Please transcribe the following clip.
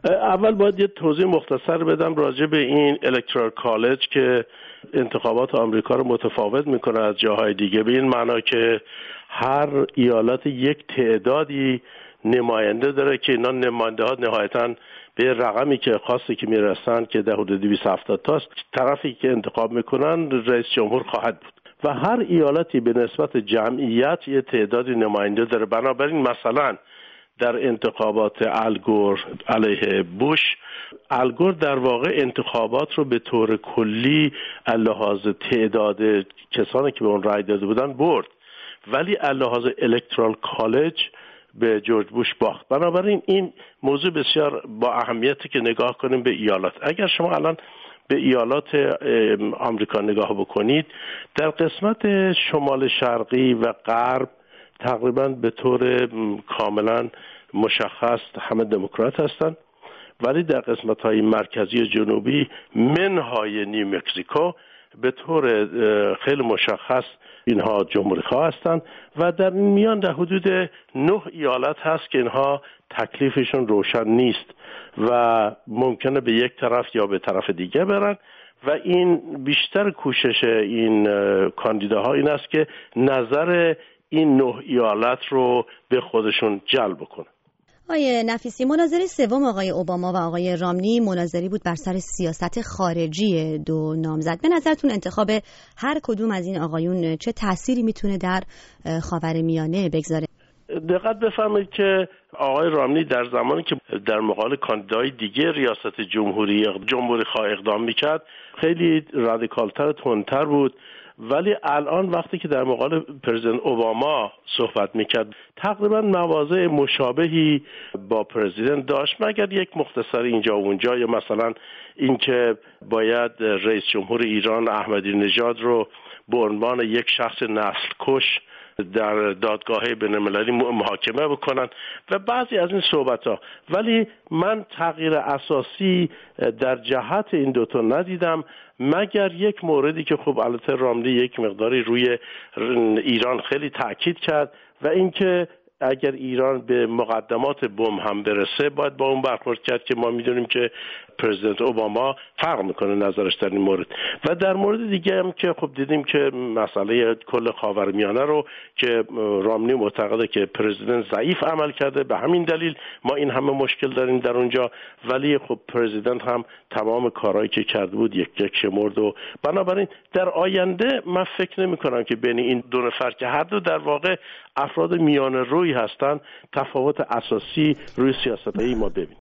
اول باید یه توضیح مختصر بدم راجع به این الکترال کالج که انتخابات آمریکا رو متفاوت میکنه از جاهای دیگه، به این معنا که هر ایالت یک تعدادی نماینده داره که اینا نماینده ها نهایتاً به رقمی که خاصی که میرسن که در حدود 270 تاست، طرفی که انتخاب میکنن رئیس جمهور خواهد بود و هر ایالتی به نسبت جمعیت یه تعدادی نماینده داره. بنابراین مثلا در انتخابات الگور علیه بوش، الگور در واقع انتخابات رو به طور کلی لحاظ تعداد کسانی که به اون رای داده بودن برد، ولی لحاظ الکترال کالج به جورج بوش باخت. بنابراین این موضوع بسیار با اهمیتی که نگاه کنیم به ایالات. اگر شما الان به ایالات آمریکا نگاه بکنید، در قسمت شمال شرقی و غرب تقریبا به طور کاملا مشخص همه دموکرات هستند، ولی در قسمت‌های مرکزی و جنوبی منهای نیو مکزیکو به طور خیلی مشخص اینها جمهوری‌خواه هستند و در این میان در حدود 9 ایالت هست که اینها تکلیفشون روشن نیست و ممکنه به یک طرف یا به طرف دیگه برن و این بیشتر کوشش این کاندیداها این است که نظر این 9 ایالت رو به خودشون جلب کنه. آقای نفیسی، مناظره سوم آقای اوباما و آقای رامنی مناظری بود بر سر سیاست خارجی دو نامزد. به نظرتون انتخاب هر کدوم از این آقایون چه تأثیری میتونه در خاورمیانه بگذاره؟ دقت بفرمایید که آقای رامنی در زمانی که در مقابل کاندیدای دیگه ریاست جمهوری خواه اقدام میکرد خیلی رادیکالتر و تندتر بود، ولی الان وقتی که در مقابل پرزیدنت اوباما صحبت میکرد تقریبا مواضع مشابهی با پرزیدنت داشت، مگر یک مختصر اینجا و اونجا، یا مثلا اینکه باید رئیس جمهور ایران احمدی نژاد رو به عنوان یک شخص نسل کش در دادگاه بین‌المللی محاکمه بکنن و بعضی از این صحبت‌ها. ولی من تغییر اساسی در جهت این دوتا ندیدم، مگر یک موردی که خب البته رامنی یک مقداری روی ایران خیلی تاکید کرد و اینکه اگر ایران به مقدمات بم هم برسه باید با اون برخورد کرد که ما میدونیم که پرزیدنت اوباما فرق میکنه نظرش در این مورد. و در مورد دیگه هم که خب دیدیم که مسئله کل خاورمیانه رو که رامنی معتقده که پرزیدنت ضعیف عمل کرده، به همین دلیل ما این همه مشکل داریم در اونجا، ولی خب پرزیدنت هم تمام کارهایی که کرده بود یک شمرد و بنابراین در آینده من فکر نمی کنم که بین این دو نفر که هر دو در واقع افراد میانه روی هستن تفاوت اساسی روی سیاست‌های ما ببینیم.